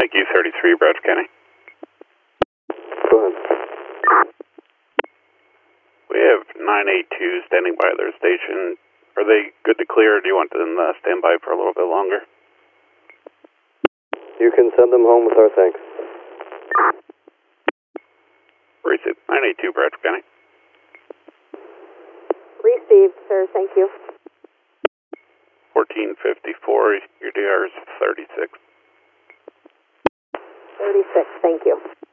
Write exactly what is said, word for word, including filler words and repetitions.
Thank you, thirty-three, Bradford County. Go ahead. We have nine eight two standing by their station. Are they good to clear, or do you want them to stand by for a little bit longer? You can send them home with our thanks. Received. nine eight two, Bradford County. Received, sir. Thank you. fourteen fifty-four, your D R is thirty-six. thirty-six, thank you.